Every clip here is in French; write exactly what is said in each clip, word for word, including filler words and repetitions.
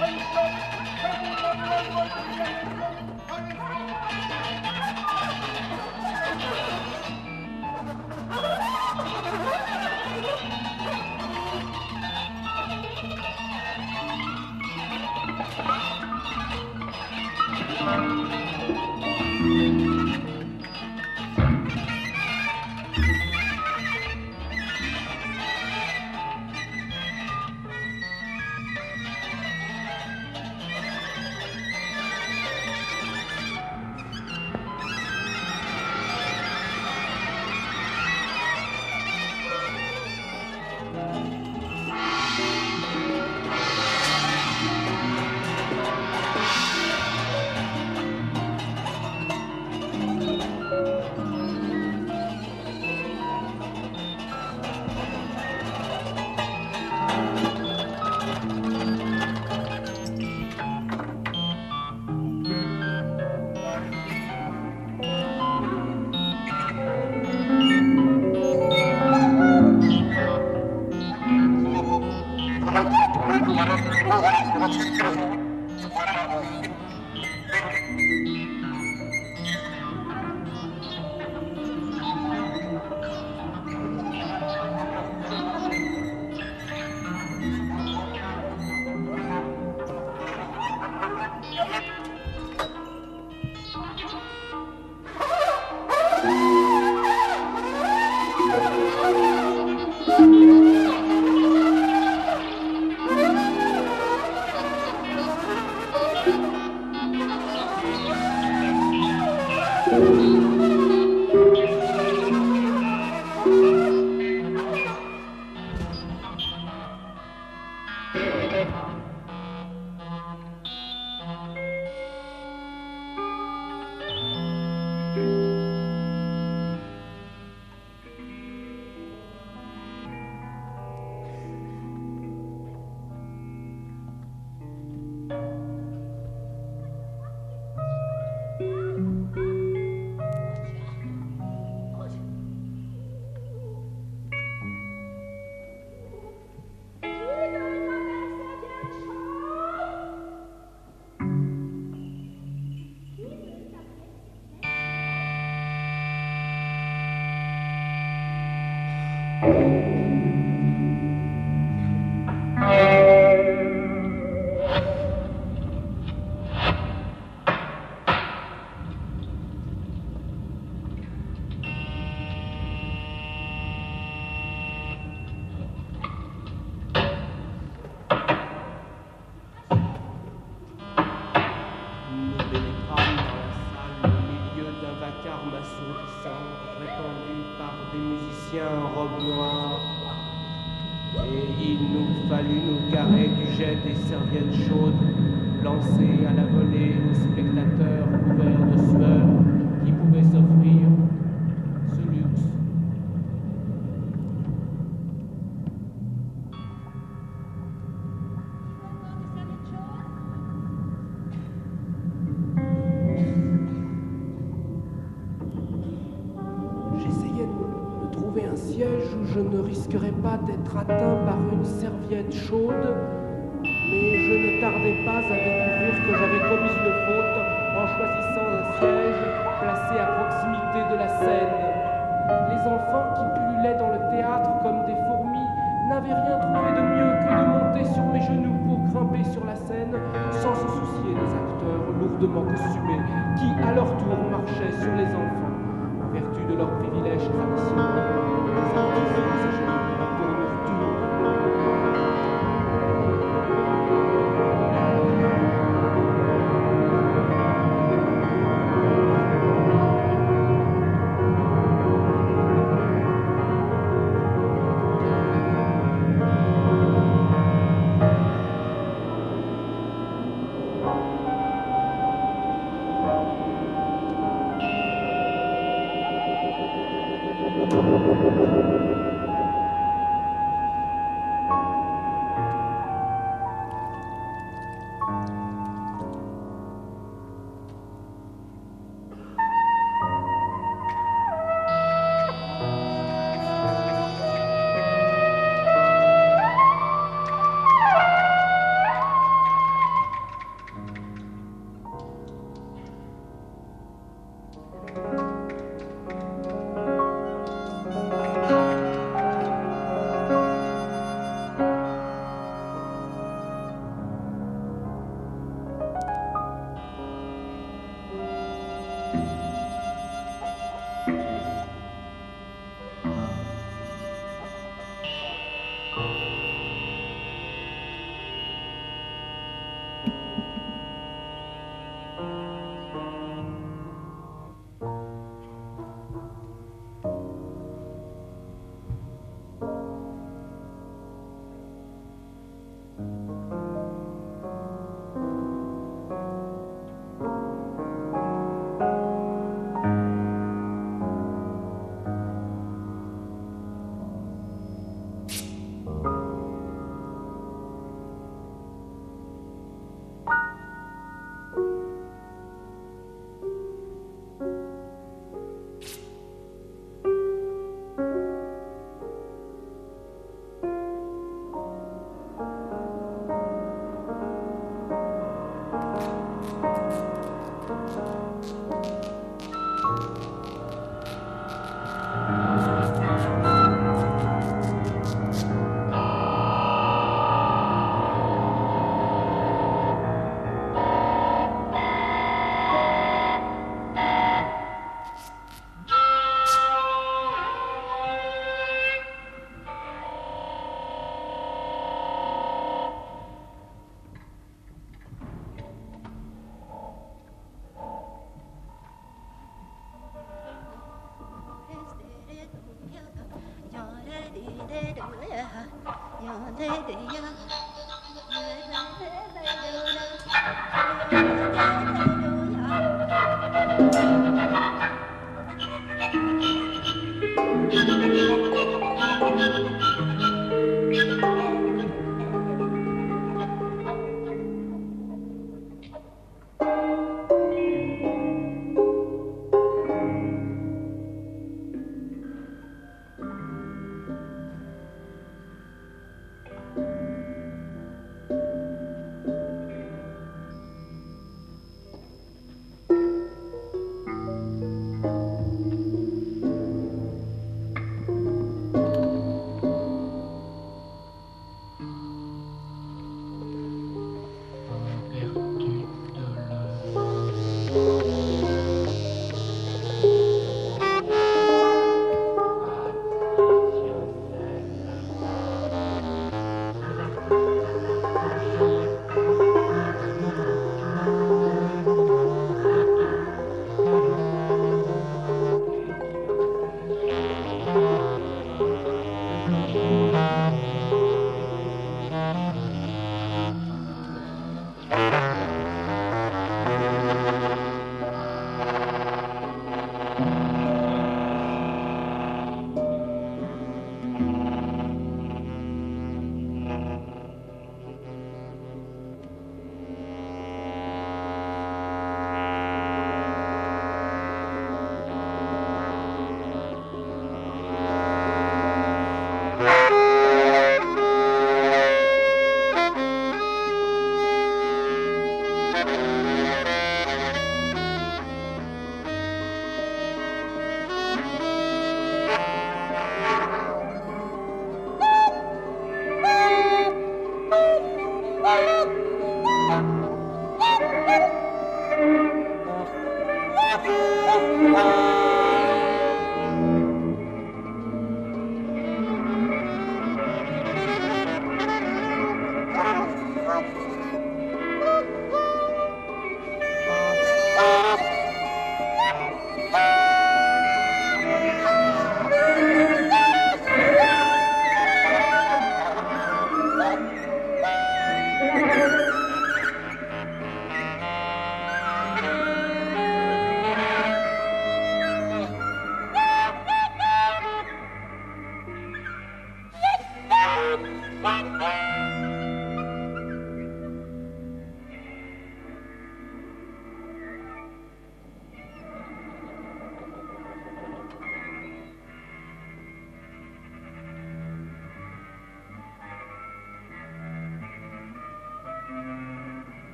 Atteint par une serviette chaude, mais je ne tardais pas à découvrir que j'avais commis une faute en choisissant un siège placé à proximité de la scène. Les enfants qui pullulaient dans le théâtre comme des fourmis n'avaient rien trouvé de mieux que de monter sur mes genoux pour grimper sur la scène sans se soucier des acteurs lourdement costumés qui, à leur tour, marchaient sur les enfants, en vertu de leurs privilèges traditionnels. Les artistes passagers.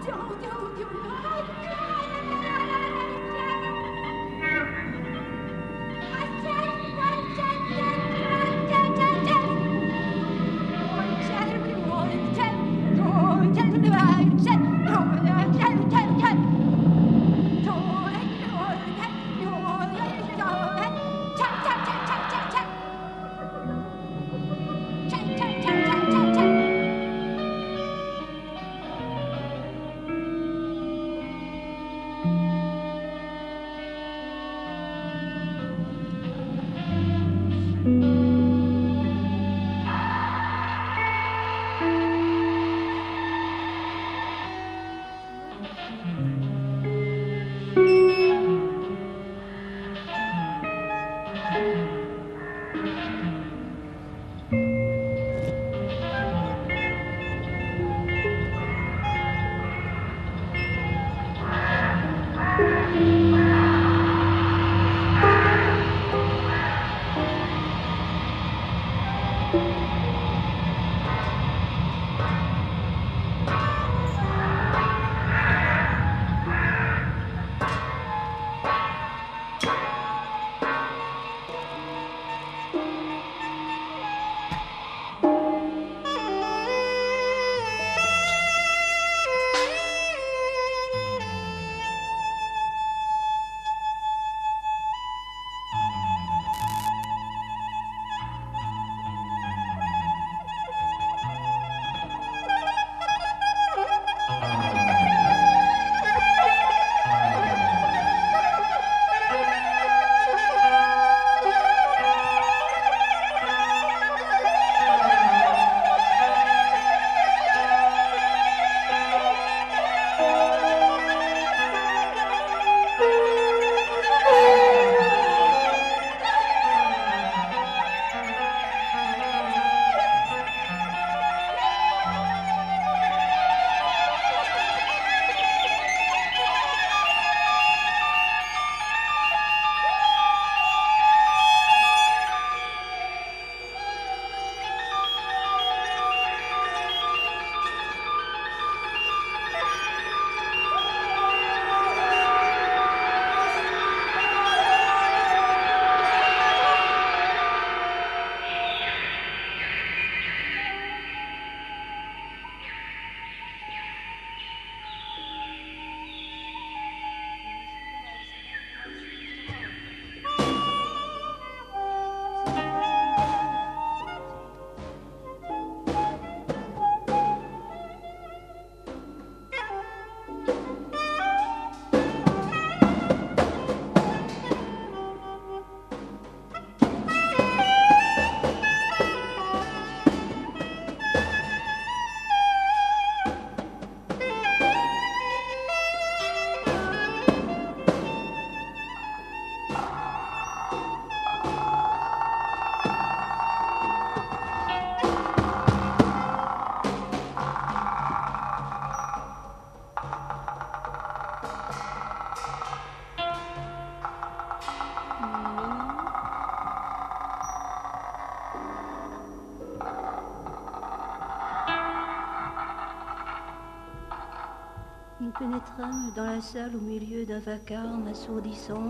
Nous pénétrâmes dans la salle au milieu d'un vacarme assourdissant,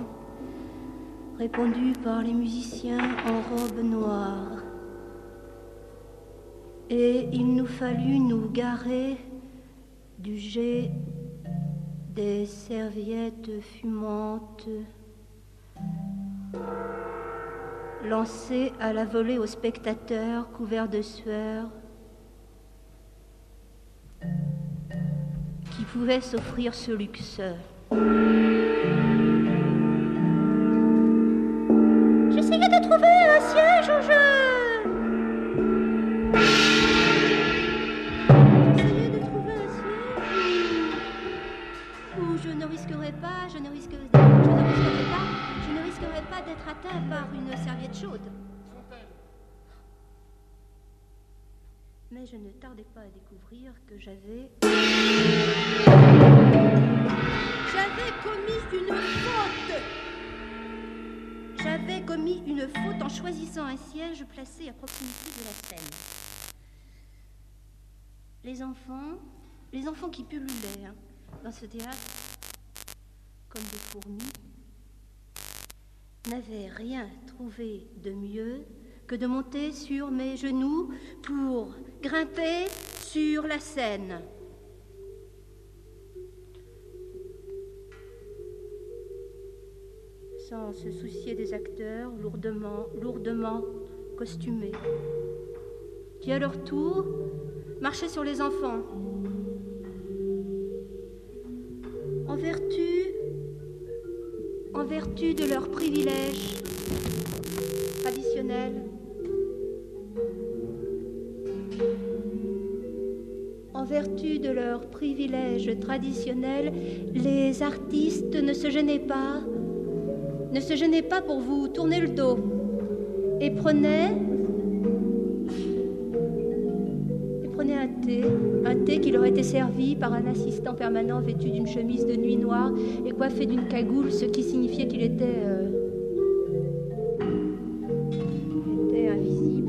répandu par les musiciens en robes noires. Et il nous fallut nous garer du jet des serviettes fumantes, lancées à la volée aux spectateurs couverts de sueur, qui pouvaient s'offrir ce luxe. J'essayais de trouver un siège où je... J'essayais de trouver un siège où je ne risquerais pas, je ne risquerais, je ne risquerais pas, je ne risquerais pas d'être atteint par une serviette chaude. Mais je ne tardais pas à découvrir que j'avais... J'avais commis une faute. J'avais commis une faute en choisissant un siège placé à proximité de la scène. Les enfants, les enfants qui pullulaient hein, dans ce théâtre, comme des fourmis, n'avaient rien trouvé de mieux que de monter sur mes genoux pour grimper sur la scène. Sans se soucier des acteurs lourdement, lourdement costumés, qui à leur tour marchaient sur les enfants. En vertu, en vertu de leurs privilèges traditionnels, en vertu de leurs privilèges traditionnels, les artistes ne se gênaient pas, ne se gênaient pas pour vous tourner le dos et prenaient, et prenaient un thé, un thé qui leur était servi par un assistant permanent vêtu d'une chemise de nuit noire et coiffé d'une cagoule, ce qui signifiait qu'il était, euh, était invisible.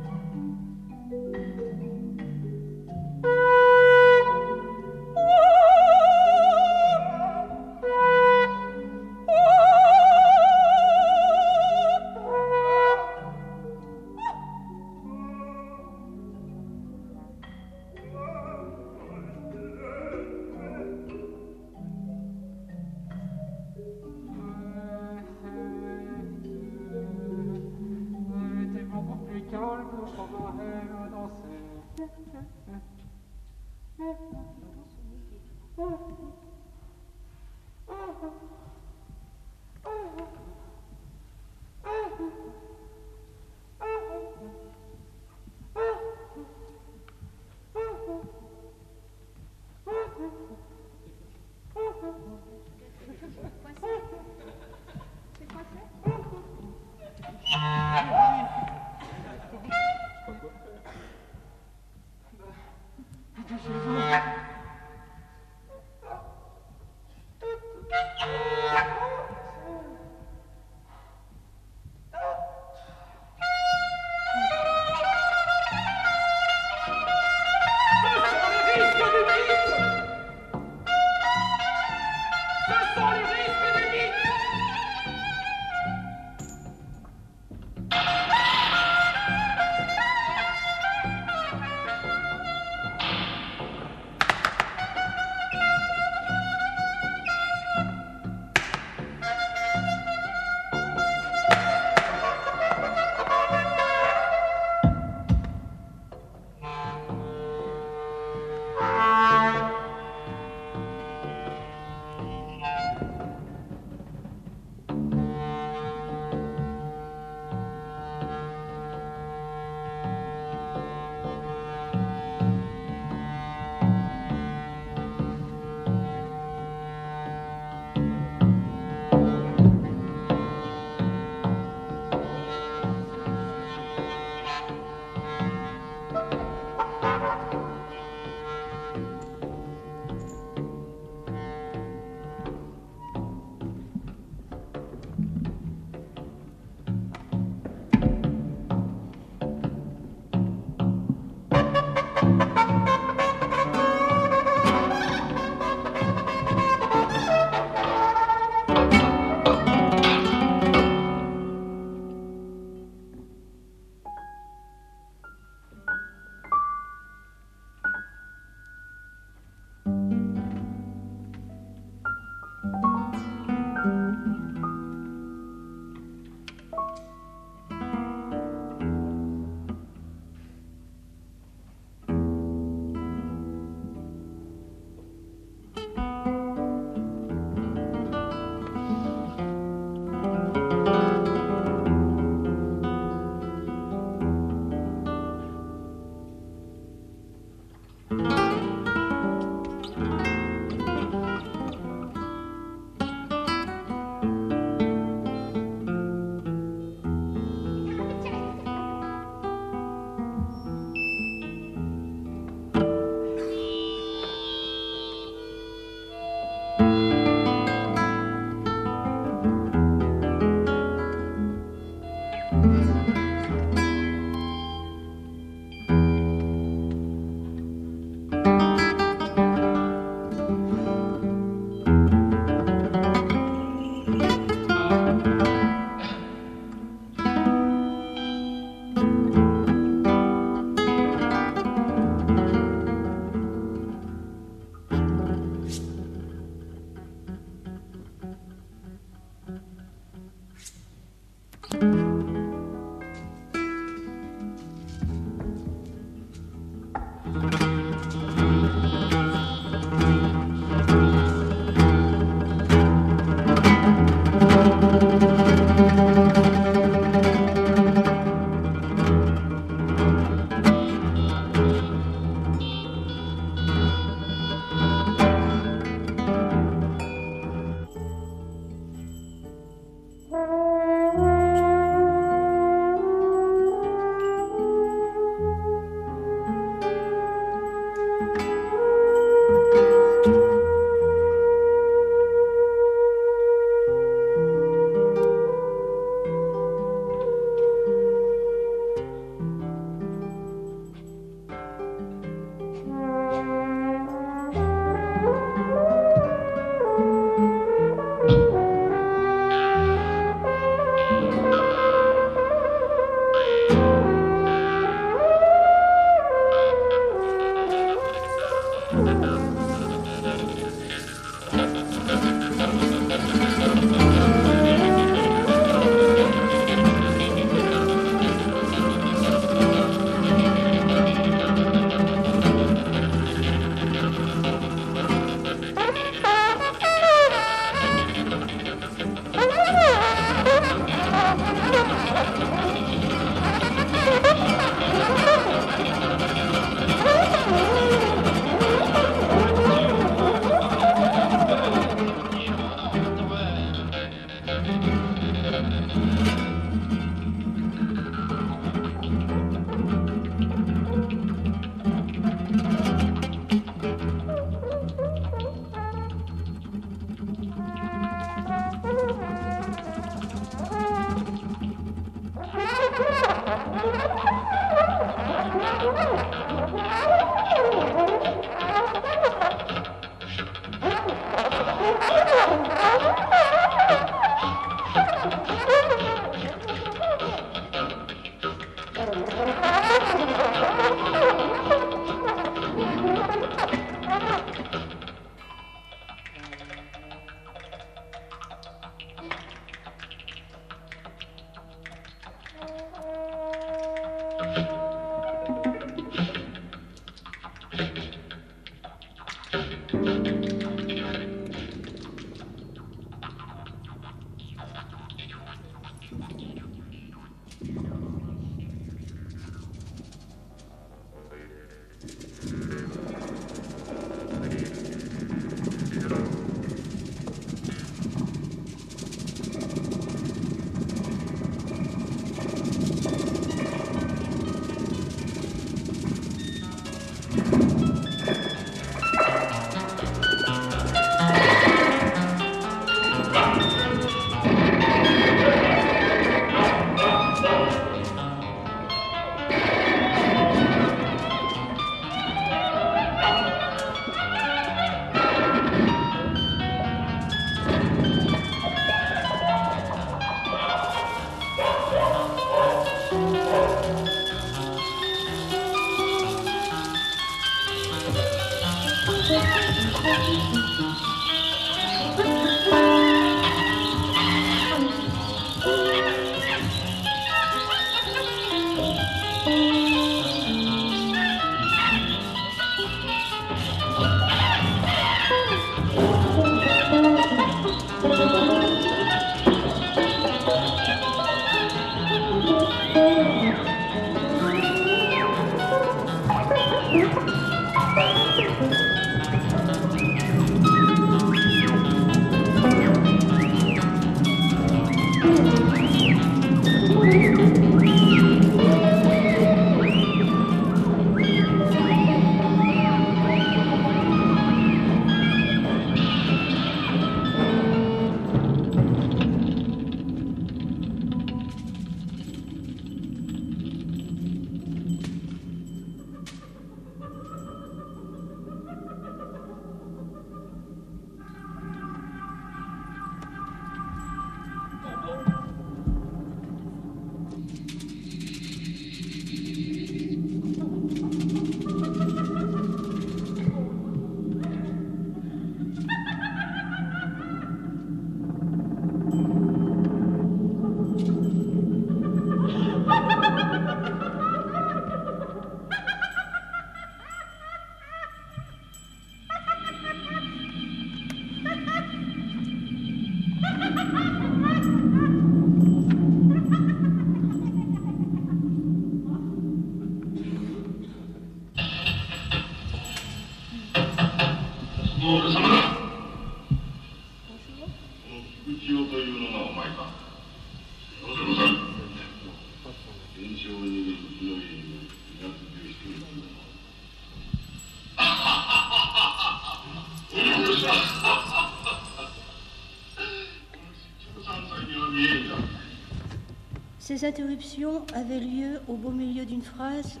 Ces interruptions avaient lieu au beau milieu d'une phrase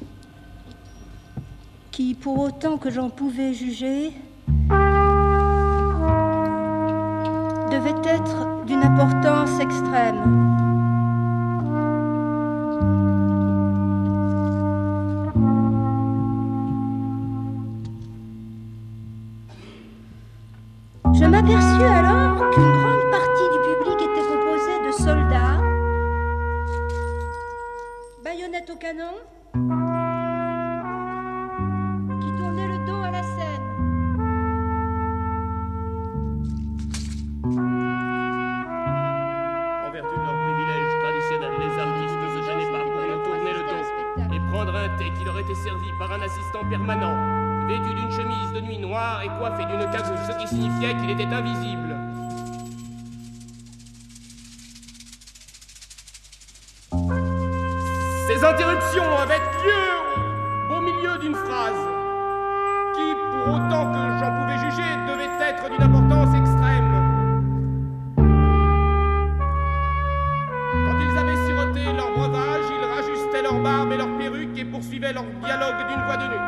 qui, pour autant que j'en pouvais juger, devait être d'une importance extrême. Je m'aperçus alors qu'une grande partie du public était composée de soldats, baïonnettes au canon, qui tournaient le dos à la scène. En vertu de leur privilège traditionnel, les artistes ne se gênaient pas pour nous tourner le dos et prendre un thé qui leur était servi par un assistant permanent, vêtu d'une chemise de nuit noire et coiffé d'une cagoule, ce qui signifiait qu'il était invisible. Ces interruptions avaient lieu au milieu d'une phrase qui, pour autant que j'en pouvais juger, devait être d'une importance extrême. Quand ils avaient siroté leur breuvage, ils rajustaient leur barbe et leurs perruques et poursuivaient leur dialogue d'une voix de nuque.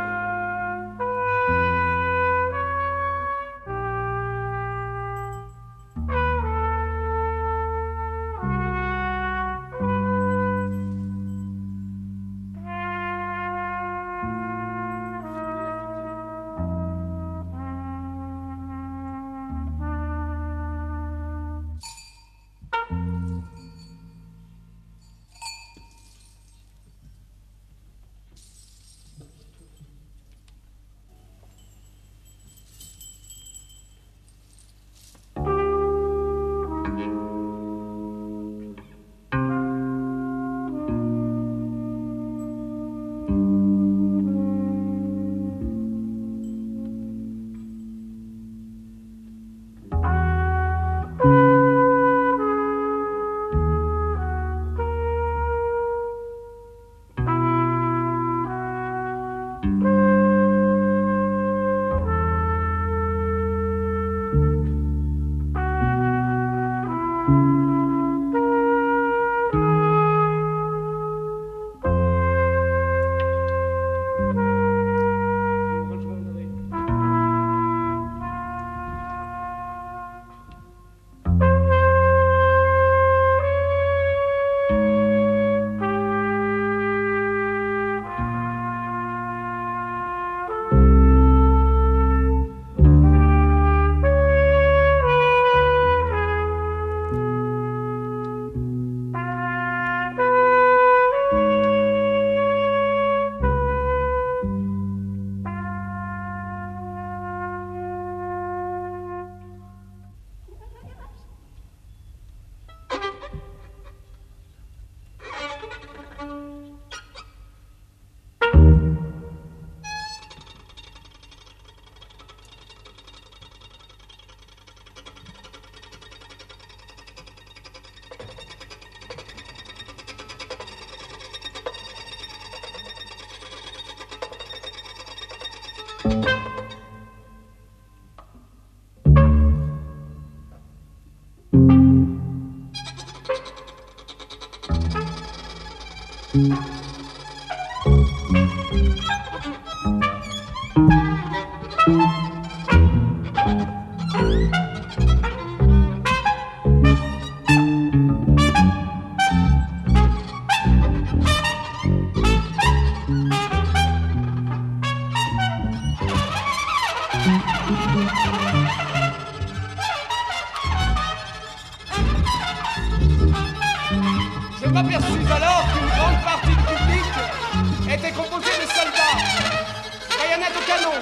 Je m'aperçus alors qu'une grande partie du public était composée de soldats, baïonnettes au canon,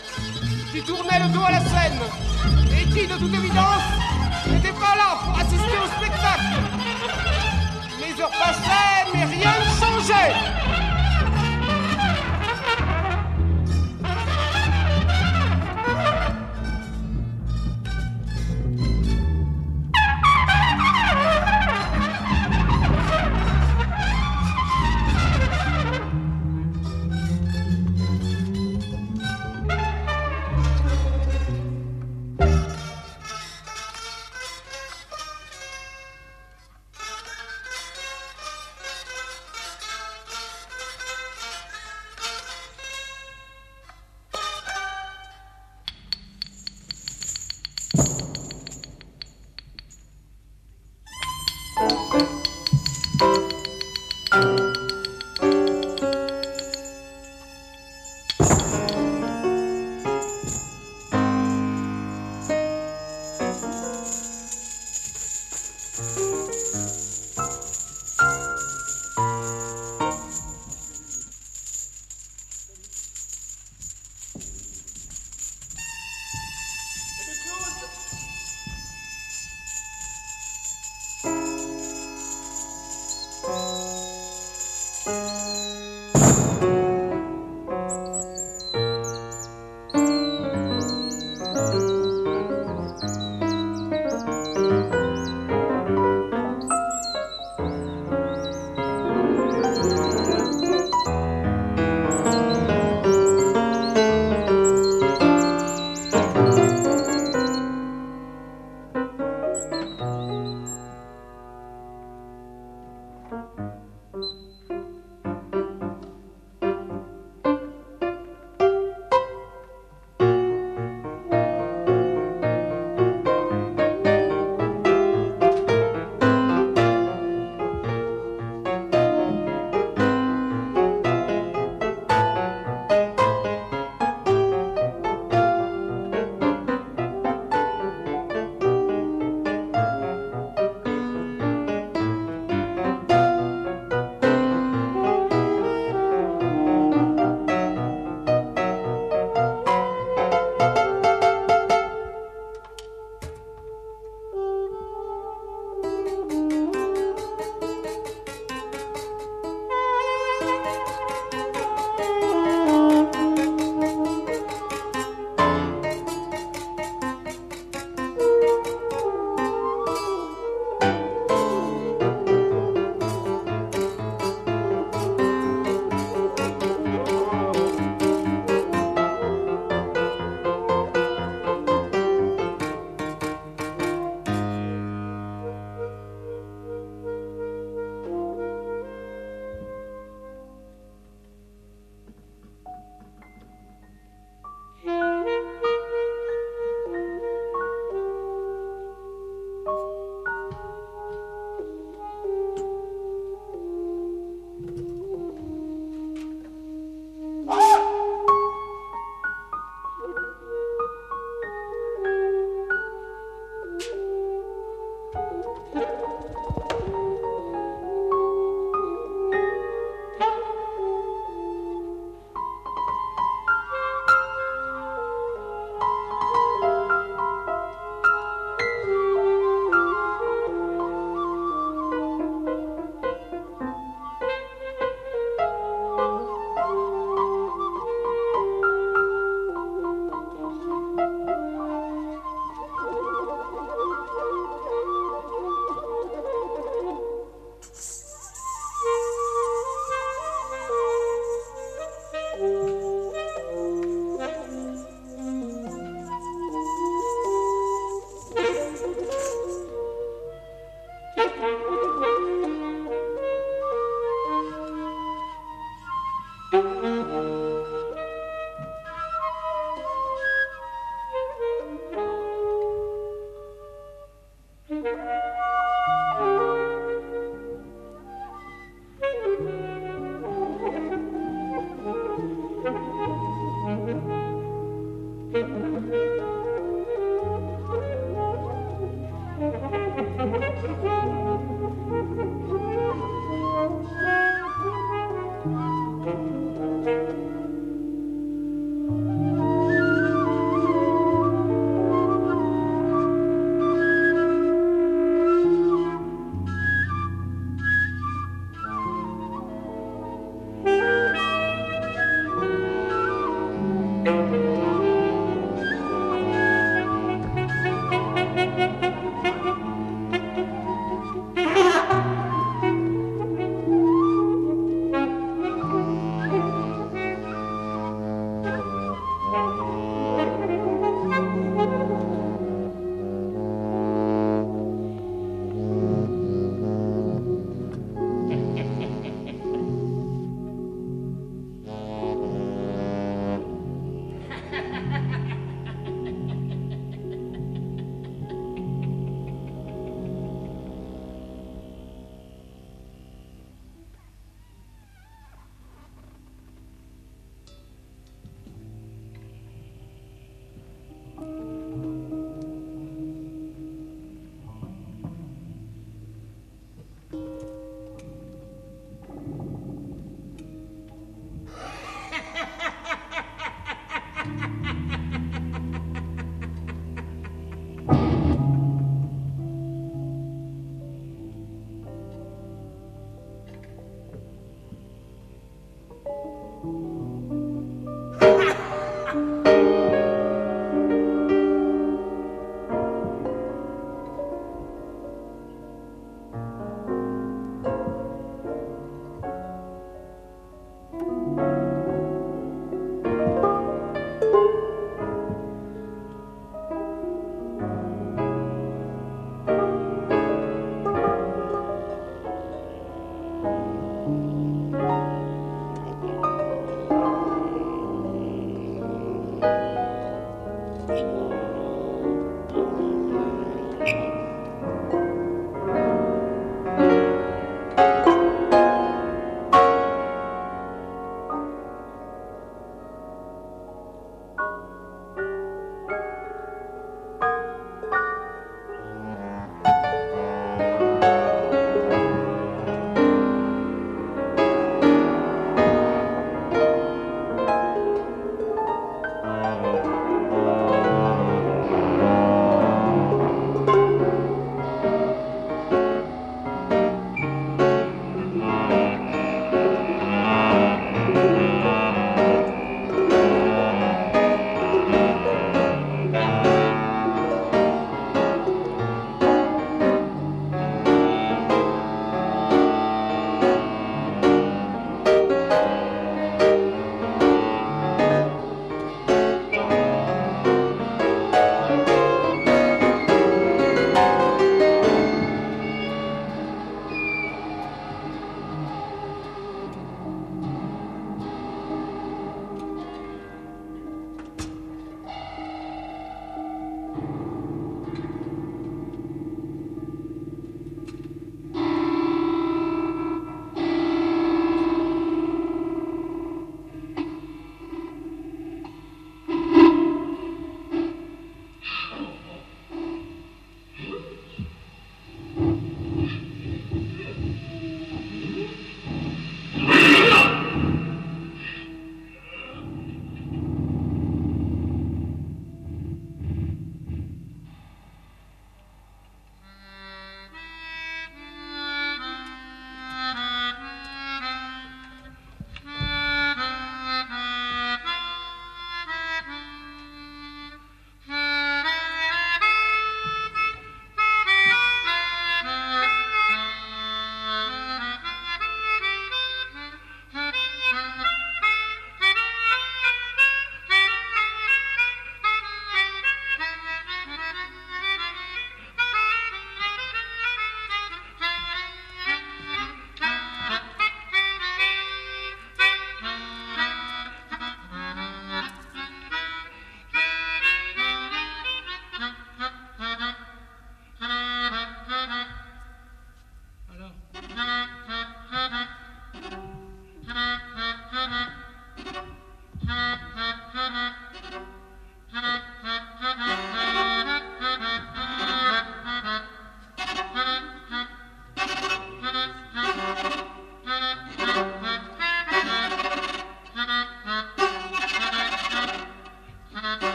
qui tournaient le dos à la scène et qui, de toute évidence, n'étaient pas là pour assister au spectacle. Les heures passaient, mais rien ne changeait.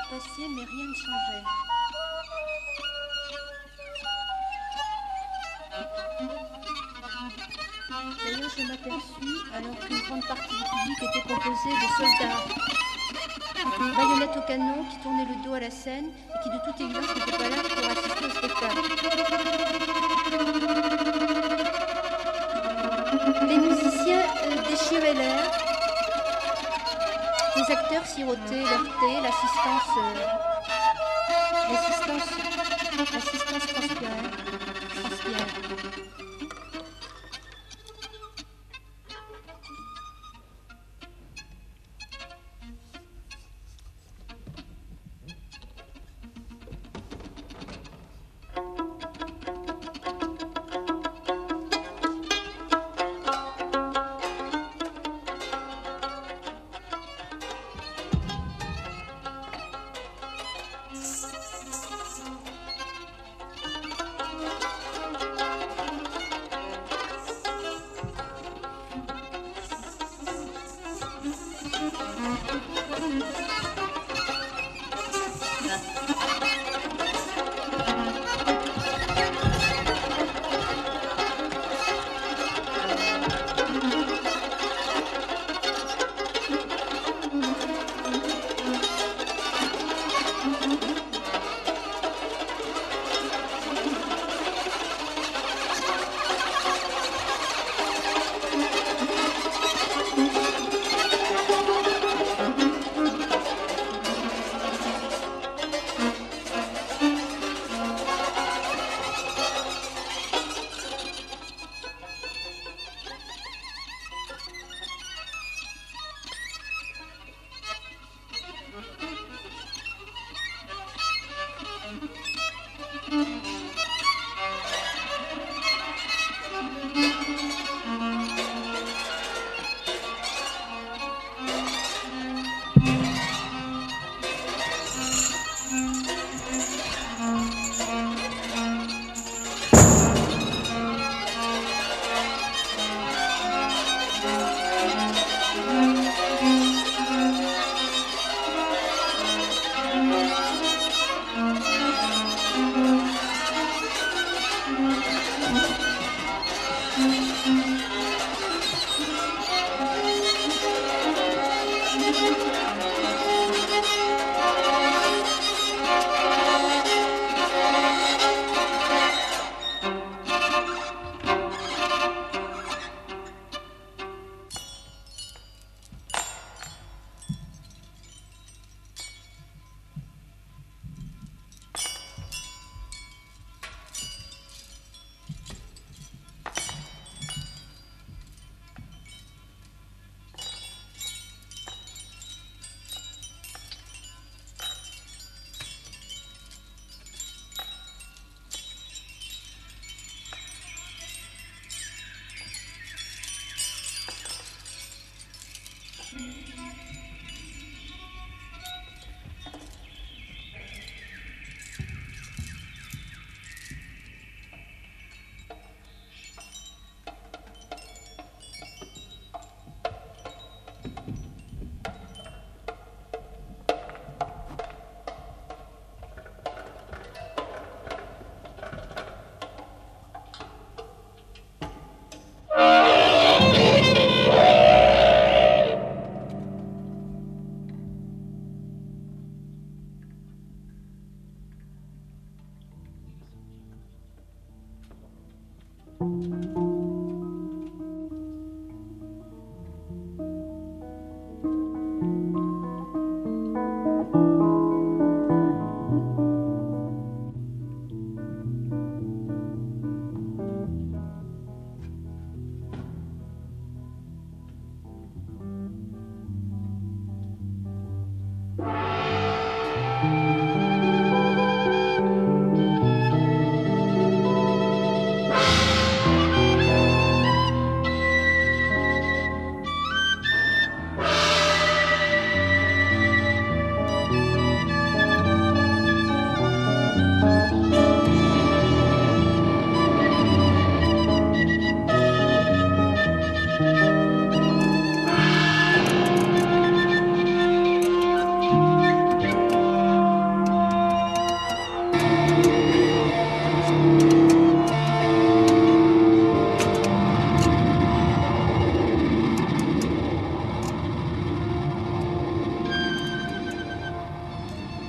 passé, mais rien ne changeait. D'ailleurs, je m'aperçus, alors qu'une grande partie du public était composée de soldats, baïonnettes au canon, qui tournaient le dos à la scène et qui, de toute évidence, n'étaient pas là pour assister au spectacle. Les musiciens euh, déchiraient l'air, les acteurs sirotaient leur thé, l'assistance, euh, l'assistance, l'assistance transpirait, transpirait.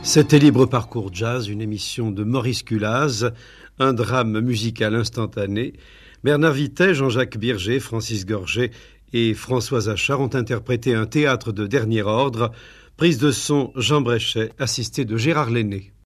C'était Libre Parcours Jazz, une émission de Maurice Culaz, un drame musical instantané. Bernard Vitet, Jean-Jacques Birger, Francis Gorget et Françoise Achard ont interprété un théâtre de dernier ordre. Prise de son Jean Bréchet, assisté de Gérard Lenné.